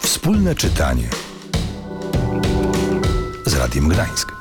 Wspólne czytanie z Radiem Gdańsk.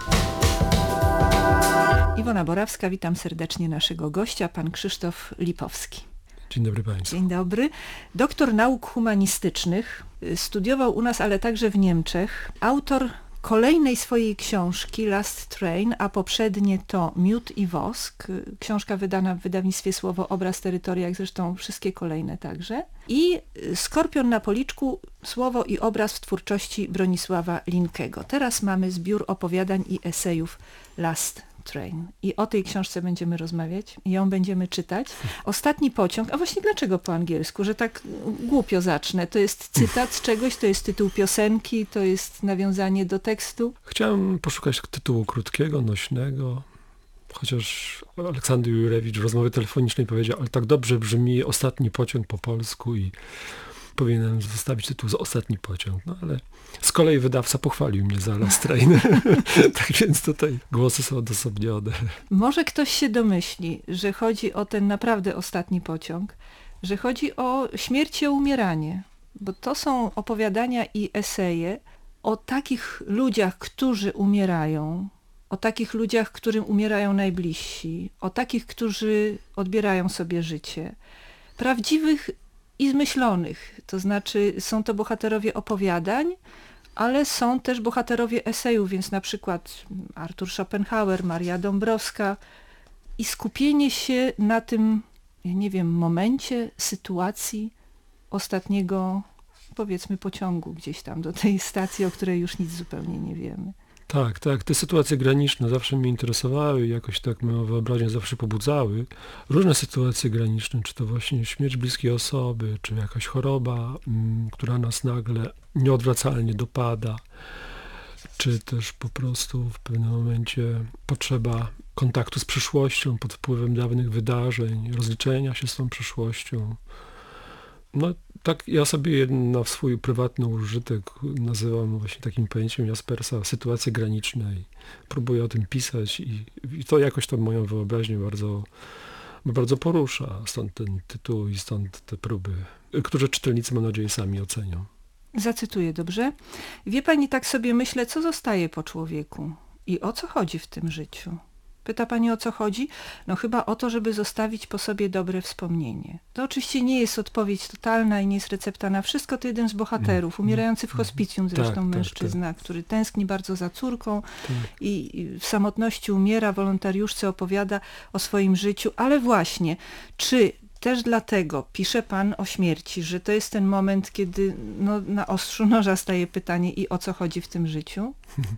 Iwona Borawska, witam serdecznie naszego gościa, pan Krzysztof Lipowski. Dzień dobry Państwu. Dzień dobry. Doktor nauk humanistycznych, studiował u nas, ale także w Niemczech. Autor kolejnej swojej książki Last Train, a poprzednie to Miód i wosk. Książka wydana w wydawnictwie Słowo, Obraz, Terytoria, jak zresztą wszystkie kolejne także. I Skorpion na policzku, słowo i obraz w twórczości Bronisława Linkego. Teraz mamy zbiór opowiadań i esejów Last Train. I o tej książce będziemy rozmawiać, ją będziemy czytać. Ostatni pociąg, a właśnie dlaczego po angielsku, że tak głupio zacznę? To jest cytat z czegoś, to jest tytuł piosenki, to jest nawiązanie do tekstu? Chciałem poszukać tytułu krótkiego, nośnego, chociaż Aleksander Jurewicz w rozmowie telefonicznej powiedział, ale tak dobrze brzmi Ostatni pociąg po polsku i powinienem zostawić tytuł Ostatni pociąg. No ale z kolei wydawca pochwalił mnie za Last Train. Tak więc tutaj głosy są odosobnione. Może ktoś się domyśli, że chodzi o ten naprawdę ostatni pociąg, że chodzi o śmierć i o umieranie, bo to są opowiadania i eseje o takich ludziach, którzy umierają, o takich ludziach, którym umierają najbliżsi, o takich, którzy odbierają sobie życie. Prawdziwych i zmyślonych, to znaczy są to bohaterowie opowiadań, ale są też bohaterowie esejów, więc na przykład Arthur Schopenhauer, Maria Dąbrowska i skupienie się na tym, nie wiem, momencie, sytuacji ostatniego, powiedzmy, pociągu gdzieś tam do tej stacji, o której już nic zupełnie nie wiemy. Tak, te sytuacje graniczne zawsze mnie interesowały i jakoś tak moją wyobraźnię zawsze pobudzały. Różne sytuacje graniczne, czy to właśnie śmierć bliskiej osoby, czy jakaś choroba, która nas nagle nieodwracalnie dopada, czy też po prostu w pewnym momencie potrzeba kontaktu z przyszłością pod wpływem dawnych wydarzeń, rozliczenia się z tą przyszłością. No tak ja sobie na swój prywatny użytek nazywam właśnie takim pojęciem Jaspersa sytuacje graniczne i próbuję o tym pisać i to jakoś tam moją wyobraźnię bardzo porusza. Stąd ten tytuł i stąd te próby, które czytelnicy, mam nadzieję, sami ocenią. Zacytuję, dobrze? Wie pani, tak sobie myślę, co zostaje po człowieku i o co chodzi w tym życiu? Pyta pani, o co chodzi? No chyba o to, żeby zostawić po sobie dobre wspomnienie. To oczywiście nie jest odpowiedź totalna i nie jest recepta na wszystko, to jeden z bohaterów, umierający w hospicjum zresztą mężczyzna, który tęskni bardzo za córką i w samotności umiera, wolontariuszce opowiada o swoim życiu, ale właśnie, czy też dlatego pisze pan o śmierci, że to jest ten moment, kiedy na ostrzu noża staje pytanie i o co chodzi w tym życiu?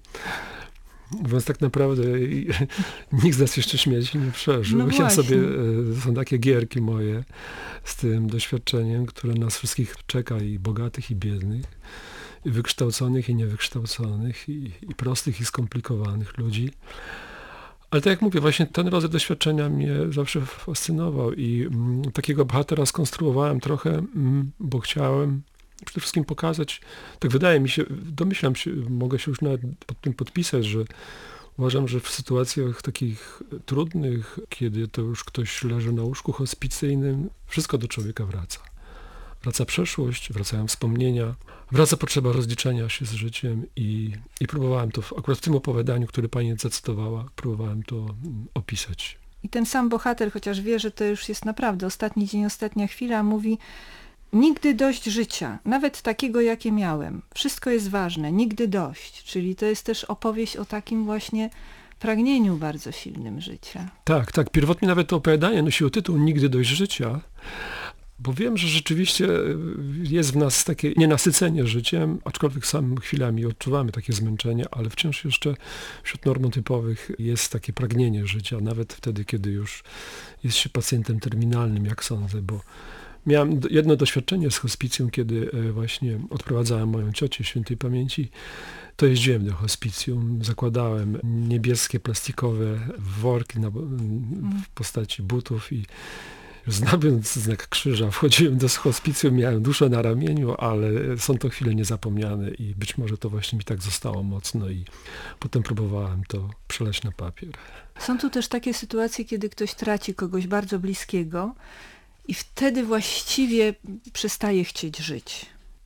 Mówiąc tak naprawdę, nikt z nas jeszcze śmierci nie przeżył. No ja sobie, są takie gierki moje z tym doświadczeniem, które nas wszystkich czeka, i bogatych, i biednych, i wykształconych, i niewykształconych, i prostych, i skomplikowanych ludzi. Ale tak jak mówię, właśnie ten rodzaj doświadczenia mnie zawsze fascynował i takiego bohatera skonstruowałem trochę, bo chciałem przede wszystkim pokazać, tak wydaje mi się, domyślam się, mogę się już nawet pod tym podpisać, że uważam, że w sytuacjach takich trudnych, kiedy to już ktoś leży na łóżku hospicyjnym, wszystko do człowieka wraca. Wraca przeszłość, wracają wspomnienia, wraca potrzeba rozliczenia się z życiem i próbowałem to, akurat w tym opowiadaniu, które pani zacytowała, próbowałem to opisać. I ten sam bohater, chociaż wie, że to już jest naprawdę ostatni dzień, ostatnia chwila, mówi: nigdy dość życia, nawet takiego, jakie miałem. Wszystko jest ważne, nigdy dość. Czyli to jest też opowieść o takim właśnie pragnieniu bardzo silnym życia. Tak. Pierwotnie nawet to opowiadanie nosiło tytuł Nigdy dość życia, bo wiem, że rzeczywiście jest w nas takie nienasycenie życiem, aczkolwiek sam chwilami odczuwamy takie zmęczenie, ale wciąż jeszcze wśród normotypowych jest takie pragnienie życia, nawet wtedy, kiedy już jest się pacjentem terminalnym, jak sądzę, bo miałem jedno doświadczenie z hospicjum, kiedy właśnie odprowadzałem moją ciocię świętej pamięci. To jeździłem do hospicjum, zakładałem niebieskie plastikowe worki w postaci butów i znając znak krzyża, wchodziłem do hospicjum, miałem duszę na ramieniu, ale są to chwile niezapomniane i być może to właśnie mi tak zostało mocno i potem próbowałem to przelać na papier. Są tu też takie sytuacje, kiedy ktoś traci kogoś bardzo bliskiego i wtedy właściwie przestaje chcieć żyć.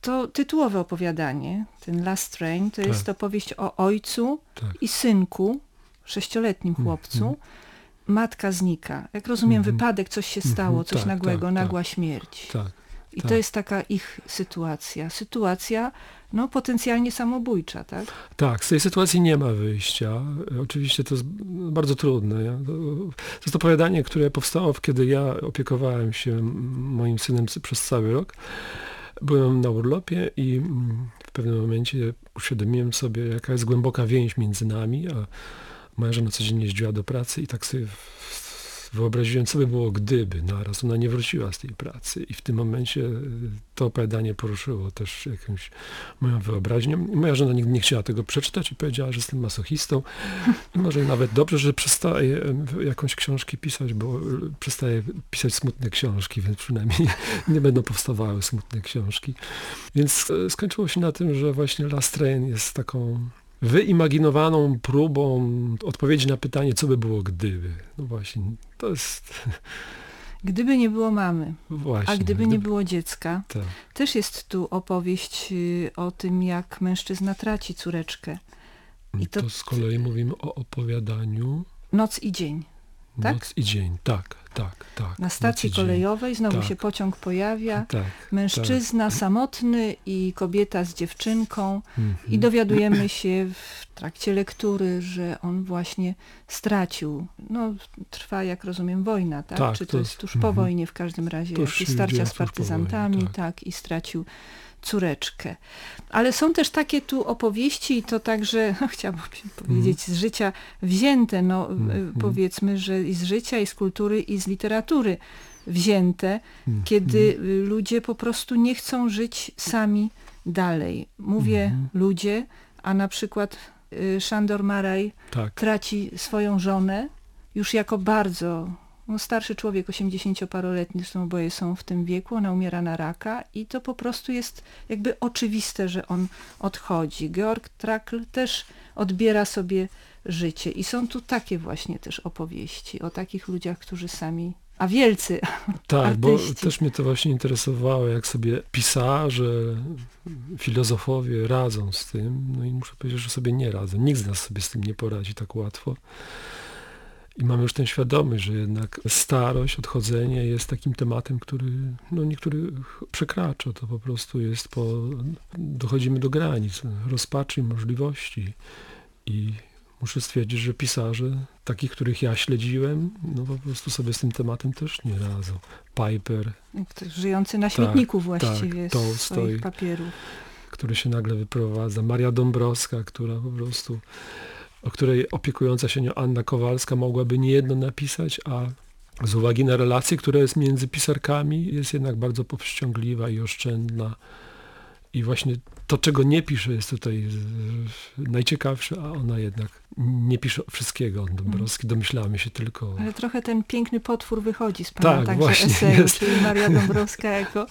To tytułowe opowiadanie, ten Last Train, to jest opowieść o ojcu i synku, 6-letnim chłopcu. Matka znika. Jak rozumiem, wypadek, coś się stało, coś nagłego, nagła śmierć. I to jest taka ich sytuacja. Sytuacja potencjalnie samobójcza, tak? Tak, z tej sytuacji nie ma wyjścia. Oczywiście to jest bardzo trudne. To jest opowiadanie, które powstało, kiedy ja opiekowałem się moim synem przez cały rok. Byłem na urlopie i w pewnym momencie uświadomiłem sobie, jaka jest głęboka więź między nami, a moja żona codziennie jeździła do pracy i tak sobie wyobraziłem, co by było, gdyby naraz ona nie wróciła z tej pracy. I w tym momencie to opowiadanie poruszyło też jakąś moją wyobraźnię. Moja żona nigdy nie chciała tego przeczytać i powiedziała, że jestem masochistą. I może nawet dobrze, że przestaję jakąś książki pisać, bo przestaję pisać smutne książki, więc przynajmniej nie będą powstawały smutne książki. Więc skończyło się na tym, że właśnie Last Train jest taką wyimaginowaną próbą odpowiedzi na pytanie, co by było gdyby. No właśnie, to jest... Gdyby nie było mamy, właśnie, a gdyby nie było dziecka, tak. Też jest tu opowieść o tym, jak mężczyzna traci córeczkę. I to z kolei mówimy o opowiadaniu Noc i dzień. Tak? Noc i dzień, tak. Na stacji kolejowej znowu się pociąg pojawia, mężczyzna samotny i kobieta z dziewczynką i dowiadujemy się w trakcie lektury, że on właśnie stracił. Trwa, jak rozumiem, wojna, tak? Czy to jest tuż po wojnie w każdym razie, jakieś starcia z partyzantami, wojnie, i stracił córeczkę. Ale są też takie tu opowieści, i to także, chciałabym powiedzieć, z życia wzięte, powiedzmy, że i z życia, i z kultury, i z literatury wzięte, kiedy ludzie po prostu nie chcą żyć sami dalej. Mówię ludzie, a na przykład Sándor Márai traci swoją żonę już jako bardzo starszy człowiek, 80-paroletni, zresztą oboje są w tym wieku, ona umiera na raka i to po prostu jest jakby oczywiste, że on odchodzi. Georg Trakl też odbiera sobie życie i są tu takie właśnie też opowieści o takich ludziach, którzy sami, a wielcy artyści. Bo też mnie to właśnie interesowało, jak sobie pisarze, filozofowie radzą z tym, i muszę powiedzieć, że sobie nie radzą. Nikt z nas sobie z tym nie poradzi tak łatwo. I mamy już tę świadomość, że jednak starość, odchodzenie jest takim tematem, który niektórych przekracza. To po prostu jest dochodzimy do granic rozpaczy i możliwości. I muszę stwierdzić, że pisarze, takich, których ja śledziłem, po prostu sobie z tym tematem też nie radzą. Piper. Żyjący na śmietniku właściwie z swoich papierów. Który się nagle wyprowadza. Maria Dąbrowska, która po prostu... o której opiekująca się nią Anna Kowalska mogłaby niejedno napisać, a z uwagi na relacje, które jest między pisarkami, jest jednak bardzo powściągliwa i oszczędna. I właśnie to, czego nie pisze, jest tutaj najciekawsze, a ona jednak nie pisze wszystkiego. Dąbrowski, domyślamy się tylko... Ale trochę ten piękny potwór wychodzi z pana także eseju, czyli Maria Dąbrowska jako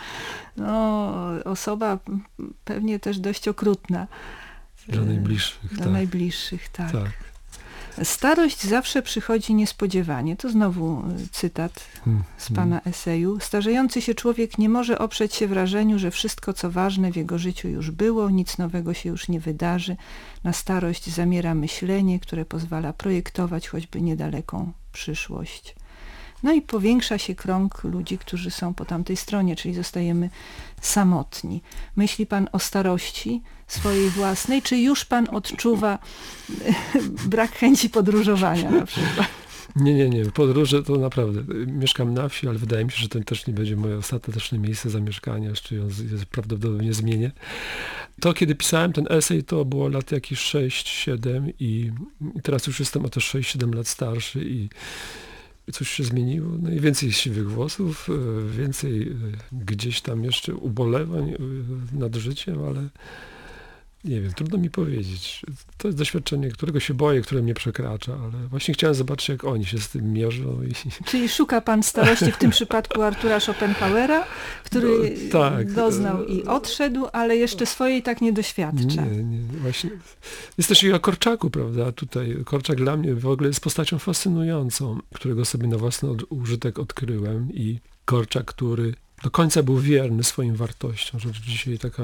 osoba pewnie też dość okrutna. Dla najbliższych. Dla najbliższych, tak. Starość zawsze przychodzi niespodziewanie. To znowu cytat z pana eseju. Starzejący się człowiek nie może oprzeć się wrażeniu, że wszystko, co ważne w jego życiu już było, nic nowego się już nie wydarzy. Na starość zamiera myślenie, które pozwala projektować choćby niedaleką przyszłość. I powiększa się krąg ludzi, którzy są po tamtej stronie, czyli zostajemy samotni. Myśli pan o starości swojej własnej, czy już pan odczuwa brak chęci podróżowania na przykład? Nie. Podróże to naprawdę. Mieszkam na wsi, ale wydaje mi się, że to też nie będzie moje ostateczne miejsce zamieszkania, jeszcze ją prawdopodobnie zmienię. To, kiedy pisałem ten esej, to było lat jakieś 6-7 i teraz już jestem o te 6-7 lat starszy i coś się zmieniło, i więcej siwych włosów, więcej gdzieś tam jeszcze ubolewań nad życiem, ale nie wiem, trudno mi powiedzieć. To jest doświadczenie, którego się boję, które mnie przekracza, ale właśnie chciałem zobaczyć, jak oni się z tym mierzą. Czyli szuka pan starości w tym przypadku Artura Schopenhauera, który doznał i odszedł, ale jeszcze swojej tak nie doświadcza. Nie, właśnie. Jest też i o Korczaku, prawda? Tutaj Korczak dla mnie w ogóle jest postacią fascynującą, którego sobie na własny użytek odkryłem i Korczak, który do końca był wierny swoim wartościom, rzecz dzisiaj taka,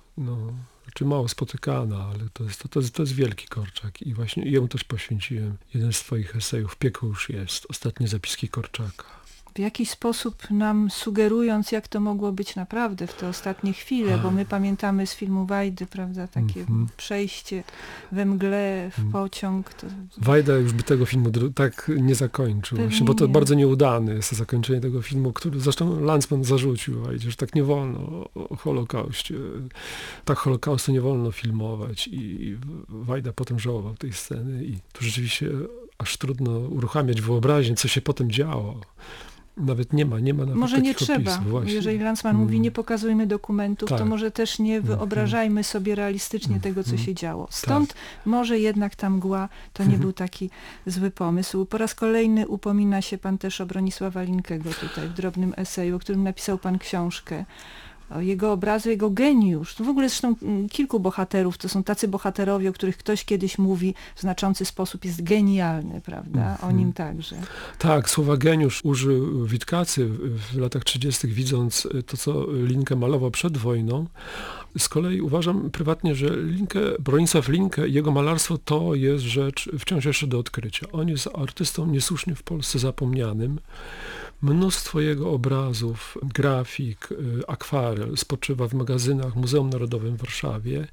znaczy mało spotykana, ale to jest wielki Korczak i właśnie jemu też poświęciłem jeden z twoich esejów, Piekło już jest, ostatnie zapiski Korczaka. W jakiś sposób nam sugerując, jak to mogło być naprawdę w te ostatnie chwile, bo my pamiętamy z filmu Wajdy, prawda, takie przejście we mgle, w pociąg. Wajda już by tego filmu tak nie zakończył, właśnie, bo to bardzo nieudane jest to zakończenie tego filmu, który zresztą Lanzmann zarzucił Wajdzie, że tak nie wolno o Holokauście. Tak Holokaustu nie wolno filmować i Wajda potem żałował tej sceny i tu rzeczywiście aż trudno uruchamiać wyobraźnię, co się potem działo. Nawet nie ma nawet może nie takich trzeba. opisów, właśnie. Jeżeli Lanzmann mówi, nie pokazujmy dokumentów, Tak. to może też nie wyobrażajmy sobie realistycznie tego, co się działo. Stąd może jednak ta mgła to nie był taki zły pomysł. Po raz kolejny upomina się pan też o Bronisława Linkego tutaj w drobnym eseju, o którym napisał pan książkę. O jego obrazu, jego geniusz. To w ogóle zresztą kilku bohaterów, to są tacy bohaterowie, o których ktoś kiedyś mówi w znaczący sposób, jest genialny, prawda? O nim także. Tak, słowa geniusz użył Witkacy w latach 30., widząc to, co Linke malował przed wojną. Z kolei uważam prywatnie, że Bronisław Linke, jego malarstwo to jest rzecz wciąż jeszcze do odkrycia. On jest artystą niesłusznie w Polsce zapomnianym. Mnóstwo jego obrazów, grafik, akwarel spoczywa w magazynach Muzeum Narodowym w Warszawie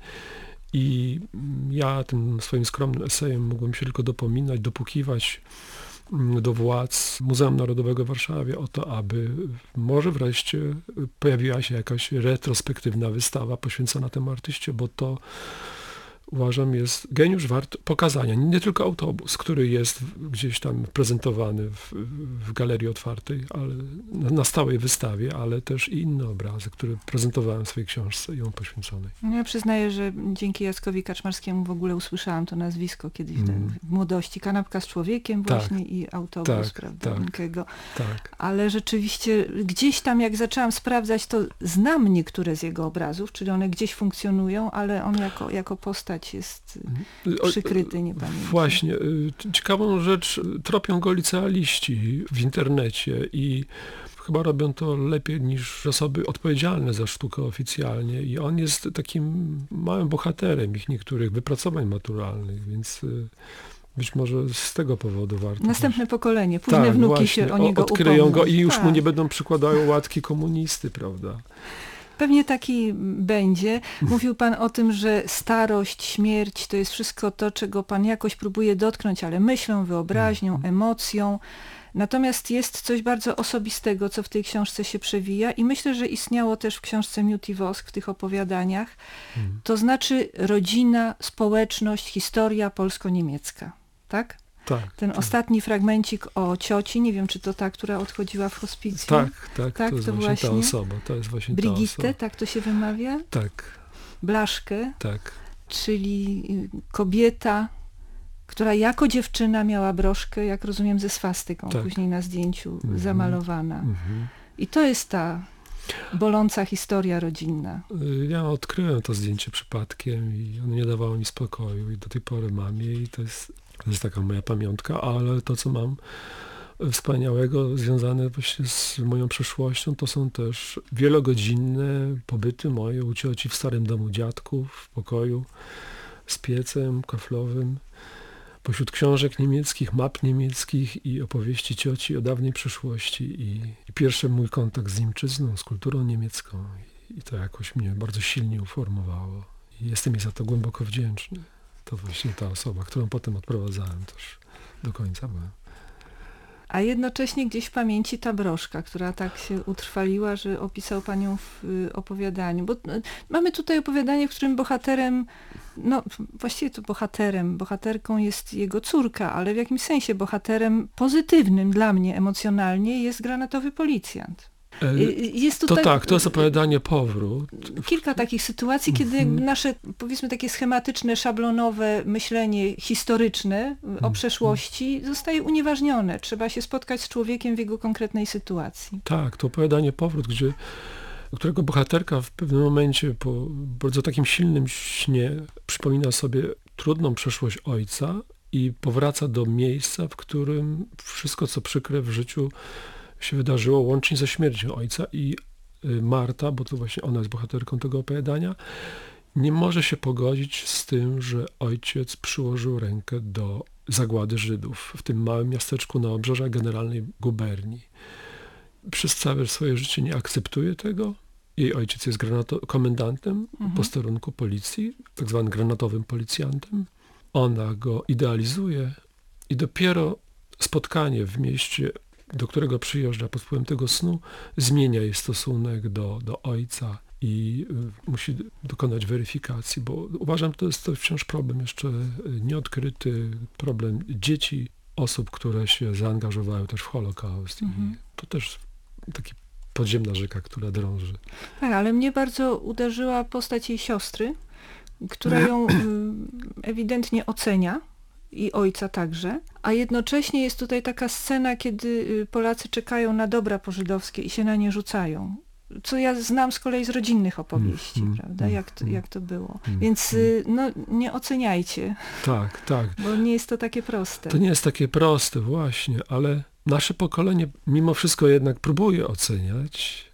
i ja tym swoim skromnym esejem mógłbym się tylko dopukiwać do władz Muzeum Narodowego w Warszawie o to, aby może wreszcie pojawiła się jakaś retrospektywna wystawa poświęcona temu artyście, bo to uważam jest geniusz wart pokazania. Nie tylko autobus, który jest gdzieś tam prezentowany w galerii otwartej, ale na stałej wystawie, ale też i inne obrazy, które prezentowałem w swojej książce ją poświęconej. Ja przyznaję, że dzięki Jackowi Kaczmarskiemu w ogóle usłyszałam to nazwisko kiedyś w młodości. Kanapka z człowiekiem właśnie i autobus, prawda, Linkego. Tak. Ale rzeczywiście gdzieś tam, jak zaczęłam sprawdzać, to znam niektóre z jego obrazów, czyli one gdzieś funkcjonują, ale on jako postać jest przykryty, nie pamiętam. Właśnie. Ciekawą rzecz, tropią go licealiści w internecie i chyba robią to lepiej niż osoby odpowiedzialne za sztukę oficjalnie i on jest takim małym bohaterem ich niektórych wypracowań maturalnych, więc być może z tego powodu warto. Następne pokolenie, późne wnuki właśnie, się o niego odkryją upomną. Go i już mu nie będą przykładały łatki komunisty, prawda? Pewnie taki będzie. Mówił pan o tym, że starość, śmierć to jest wszystko to, czego pan jakoś próbuje dotknąć, ale myślą, wyobraźnią, emocją. Natomiast jest coś bardzo osobistego, co w tej książce się przewija i myślę, że istniało też w książce Miód i Wosk, w tych opowiadaniach. To znaczy rodzina, społeczność, historia polsko-niemiecka. Tak? Tak. Ten ostatni fragmencik o cioci, nie wiem, czy to ta, która odchodziła w hospicjum. Tak, to jest właśnie ta osoba. To jest właśnie Brigitte, ta osoba. tak to się wymawia? Tak. Blaszkę, Tak. czyli kobieta, która jako dziewczyna miała broszkę, jak rozumiem, ze swastyką, później na zdjęciu zamalowana. I to jest ta boląca historia rodzinna. Ja odkryłem to zdjęcie przypadkiem i ono nie dawało mi spokoju i do tej pory mam je i to jest taka moja pamiątka, ale to, co mam wspaniałego związane właśnie z moją przeszłością, to są też wielogodzinne pobyty moje u cioci w starym domu dziadków, w pokoju z piecem kaflowym, pośród książek niemieckich, map niemieckich i opowieści cioci o dawnej przeszłości i pierwszy mój kontakt z Niemczyzną, z kulturą niemiecką i to jakoś mnie bardzo silnie uformowało i jestem jej za to głęboko wdzięczny. To właśnie ta osoba, którą potem odprowadzałem też do końca byłem. A jednocześnie gdzieś w pamięci ta broszka, która tak się utrwaliła, że opisał pan ją w opowiadaniu. Bo mamy tutaj opowiadanie, w którym bohaterem, no właściwie to bohaterką jest jego córka, ale w jakimś sensie bohaterem pozytywnym dla mnie emocjonalnie jest Granatowy Policjant. Jest tutaj, to jest opowiadanie Powrót. Kilka takich sytuacji, kiedy nasze, powiedzmy, takie schematyczne, szablonowe myślenie historyczne o przeszłości zostaje unieważnione. Trzeba się spotkać z człowiekiem w jego konkretnej sytuacji. Tak, to opowiadanie Powrót, którego bohaterka w pewnym momencie po bardzo takim silnym śnie przypomina sobie trudną przeszłość ojca i powraca do miejsca, w którym wszystko, co przykre w życiu się wydarzyło łącznie ze śmiercią ojca i Marta, bo to właśnie ona jest bohaterką tego opowiadania, nie może się pogodzić z tym, że ojciec przyłożył rękę do zagłady Żydów w tym małym miasteczku na obrzeżach Generalnej Guberni. Przez całe swoje życie nie akceptuje tego. Jej ojciec jest komendantem posterunku policji, tak zwanym granatowym policjantem. Ona go idealizuje i dopiero spotkanie w mieście, do którego przyjeżdża pod wpływem tego snu, zmienia jej stosunek do ojca i musi dokonać weryfikacji, bo uważam, że to wciąż problem jeszcze nieodkryty, problem dzieci, osób, które się zaangażowały też w Holokaust. I to też taki podziemna rzeka, która drąży. Tak, ale mnie bardzo uderzyła postać jej siostry, która ją ewidentnie ocenia i ojca także, a jednocześnie jest tutaj taka scena, kiedy Polacy czekają na dobra pożydowskie i się na nie rzucają. Co ja znam z kolei z rodzinnych opowieści, prawda, jak to było. Więc no, nie oceniajcie. Tak, tak. Bo nie jest to takie proste. To nie jest takie proste, właśnie, ale nasze pokolenie mimo wszystko jednak próbuje oceniać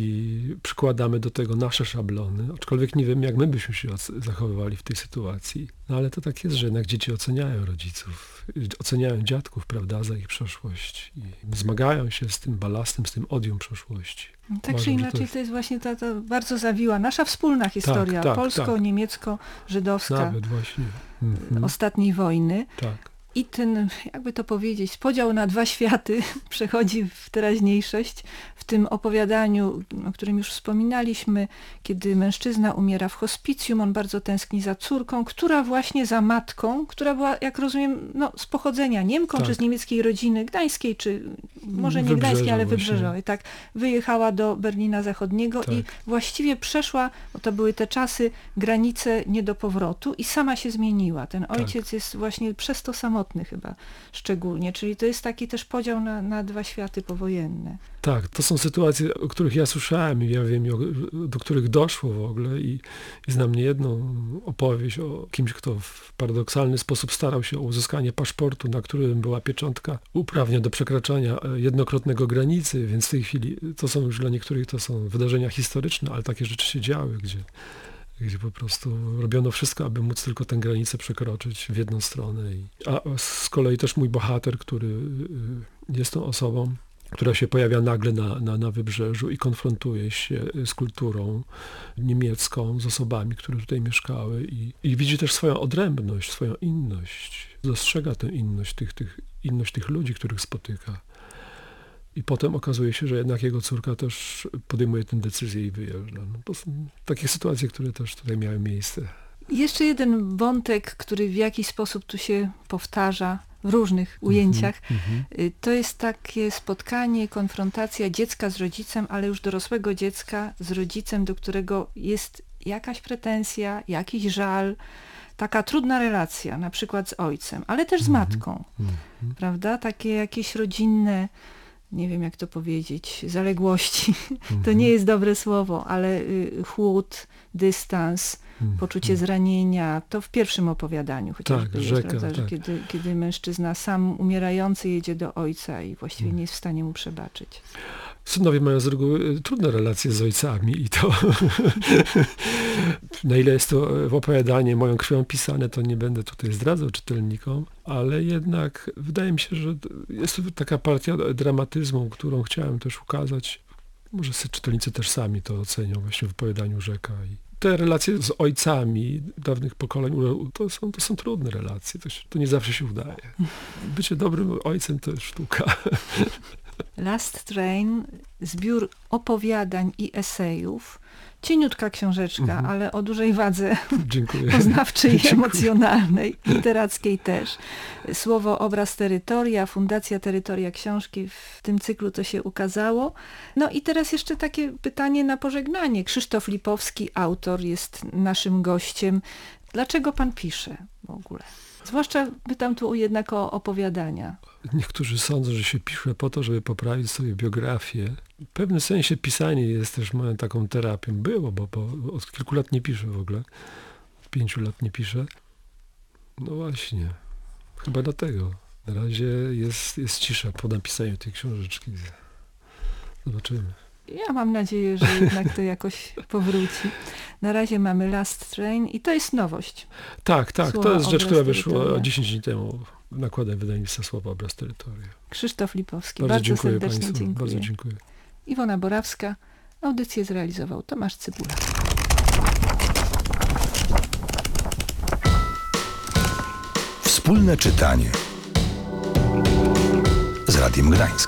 i przykładamy do tego nasze szablony, aczkolwiek nie wiem, jak my byśmy się zachowywali w tej sytuacji. No ale to tak jest, że jednak dzieci oceniają rodziców, oceniają dziadków, prawda, za ich przeszłość i zmagają się z tym balastem, z tym odium przeszłości. Tak czy inaczej to jest właśnie ta bardzo zawiła, nasza wspólna historia, polsko-niemiecko-żydowska Nawet właśnie. ostatniej wojny. Tak. I ten, jakby to powiedzieć, podział na dwa światy przechodzi w teraźniejszość. W tym opowiadaniu, o którym już wspominaliśmy, kiedy mężczyzna umiera w hospicjum, on bardzo tęskni za córką, która właśnie za matką, która była, jak rozumiem, no, z pochodzenia Niemką, czy z niemieckiej rodziny gdańskiej, czy może nie gdańskiej, ale wybrzeżowej. Tak, wyjechała do Berlina Zachodniego i właściwie przeszła, bo to były te czasy, granice nie do powrotu i sama się zmieniła. Ten ojciec jest właśnie przez to samotny chyba szczególnie, czyli to jest taki też podział na dwa światy powojenne. Tak, to są sytuacje, o których ja słyszałem i ja wiem, do których doszło w ogóle i znam niejedną opowieść o kimś, kto w paradoksalny sposób starał się o uzyskanie paszportu, na którym była pieczątka uprawnia do przekraczania jednokrotnego granicy, więc w tej chwili to są już dla niektórych to są wydarzenia historyczne, ale takie rzeczy się działy, gdzie po prostu robiono wszystko, aby móc tylko tę granicę przekroczyć w jedną stronę. A z kolei też mój bohater, który jest tą osobą, która się pojawia nagle na wybrzeżu i konfrontuje się z kulturą niemiecką, z osobami, które tutaj mieszkały i widzi też swoją odrębność, swoją inność. Dostrzega tę inność tych ludzi, których spotyka. I potem okazuje się, że jednak jego córka też podejmuje tę decyzję i wyjeżdża. No, to są takie sytuacje, które też tutaj miały miejsce. Jeszcze jeden wątek, który w jakiś sposób tu się powtarza w różnych ujęciach. To jest takie spotkanie, konfrontacja dziecka z rodzicem, ale już dorosłego dziecka z rodzicem, do którego jest jakaś pretensja, jakiś żal, taka trudna relacja, na przykład z ojcem, ale też z matką, prawda? Takie jakieś rodzinne, nie wiem jak to powiedzieć, zaległości. To nie jest dobre słowo, ale chłód, dystans, poczucie zranienia, to w pierwszym opowiadaniu chociażby tak, jest, rzeka, prawda, że tak. kiedy mężczyzna sam umierający jedzie do ojca i właściwie nie jest w stanie mu przebaczyć. Synowie mają z reguły trudne relacje z ojcami i to na ile jest to opowiadanie moją krwią pisane, to nie będę tutaj zdradzał czytelnikom, ale jednak wydaje mi się, że jest to taka partia dramatyzmu, którą chciałem też ukazać. Może czytelnicy też sami to ocenią właśnie w opowiadaniu Rzeka. I te relacje z ojcami dawnych pokoleń to są trudne relacje. To nie zawsze się udaje. Bycie dobrym ojcem to jest sztuka. Last Train, zbiór opowiadań i esejów. Cieniutka książeczka, ale o dużej wadze poznawczej i emocjonalnej, literackiej też. Słowo, obraz, terytoria, Fundacja Terytoria Książki, w tym cyklu to się ukazało. No i teraz jeszcze takie pytanie na pożegnanie. Krzysztof Lipowski, autor, jest naszym gościem. Dlaczego pan pisze w ogóle? Zwłaszcza pytam tu jednak o opowiadania. Niektórzy sądzą, że się pisze po to, żeby poprawić sobie biografię. W pewnym sensie pisanie jest też moją taką terapią. Było, bo od kilku lat nie piszę w ogóle. Od 5 lat nie piszę. No właśnie. Chyba dlatego. Na razie jest cisza po napisaniu tej książeczki. Zobaczymy. Ja mam nadzieję, że jednak to jakoś powróci. Na razie mamy Last Train i to jest nowość. Tak, Słowa, to jest rzecz, która obraz wyszła terytoria. 10 dni temu nakładem wydawnictwa Słowa, obraz terytoria. Krzysztof Lipowski, Bardzo dziękuję serdecznie Państwu, dziękuję. bardzo dziękuję. Iwona Borawska, audycję zrealizował Tomasz Cybula. Wspólne czytanie z Radiem Gdańsk.